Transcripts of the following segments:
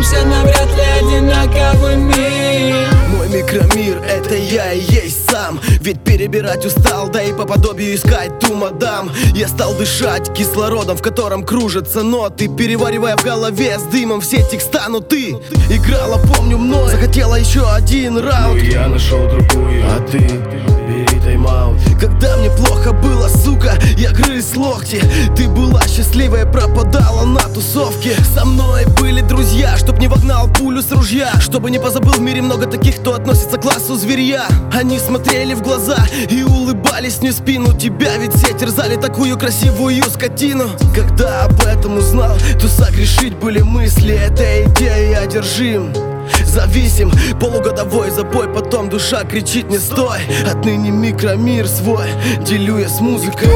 окажемся на вряд ли одинаковый мир. Мой микромир — это я и есть сам. Ведь перебирать устал, да и по подобию искать ту мадам. Я стал дышать кислородом, в котором кружатся ноты, переваривая в голове с дымом все текста. Но ты играла, помню, мной, захотела еще один раунд. Ну и я нашел другую, а ты бери тайм-аут. Когда мне плохо было, сука, я грыз локти. Ты была счастливая, пропадала на тусовке. Со мной были друзья, чтоб не вогнал пулю с ружья, чтобы не позабыл в мире много таких, кто относится к классу зверья. Они смотрели в глаза и улыбались мне в спину. Тебя ведь все терзали, такую красивую скотину. Когда об этом узнал, то согрешить были мысли. Этой идеей одержим, зависим, полугодовой запой. Потом душа кричит: не стой. Отныне микромир свой делю я с музыкой.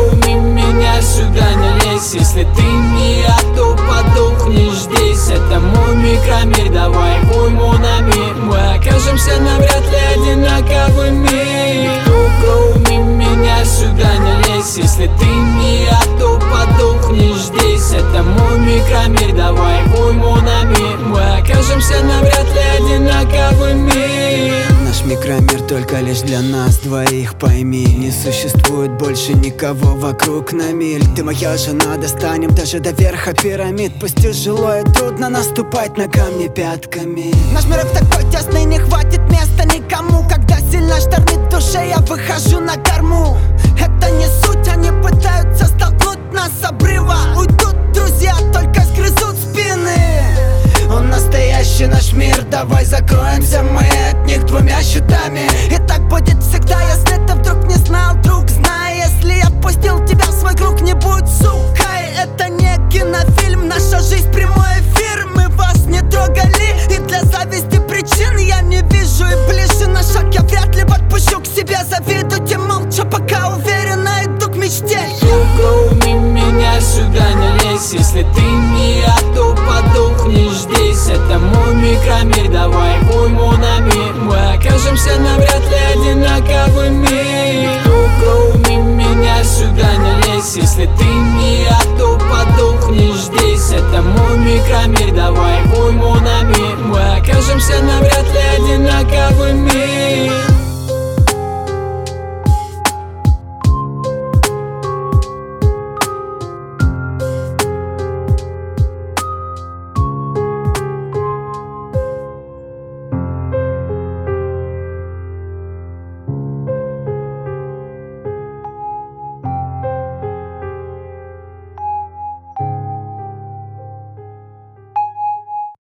Меня сюда не лезь. Если ты не я, то подохнешь здесь. Это мой микромир, давай уйму на мир. Мы окажемся на вряд ли одинаковый мир. Кроме меня сюда не лезь. Если ты не я, то подохнешь здесь. Это мой микромир, давай уйму на мир. Мы окажемся на вряд ли одинаковый мир. Наш микромир только лишь для нас двоих, пойми. Не существует больше никого вокруг на миль. Ты моя жена, достанем даже до верха пирамид. Пусть тяжело и трудно наступать на камни пятками. Наш мир такой тесный, не хватит места никому. Когда сильно штормит в душе, я выхожу на корму. Это не суть, они пытаются столкнуть нас с обрыва. Уйдут друзья, только сгрызут спины. Он настоящий наш мир, давай закроемся мы от них двумя щитами. И так будет всегда, если ты вдруг не знал, друг, знай. Если я пустил тебя в свой круг, не будь сукой. Это не кинофильм, наша жизнь прямой эфир. Мы вас не трогали, и для зависти причин я не вижу. И ближе на шаг я вряд ли подпущу к себе. Завидуйте молча, пока уверенно иду к мечте. Кроме меня сюда не лезь. Если ты не я, то подохнешь здесь. Это мой микромир, давай уйму на мир. Мы окажемся на вряд ли одинаковый мир. Кроме меня сюда не лезь. Если ты не я, то подохнешь здесь. Это мой микромир, давай уйму на мир. Мы окажемся на вряд ли одинаковый мир.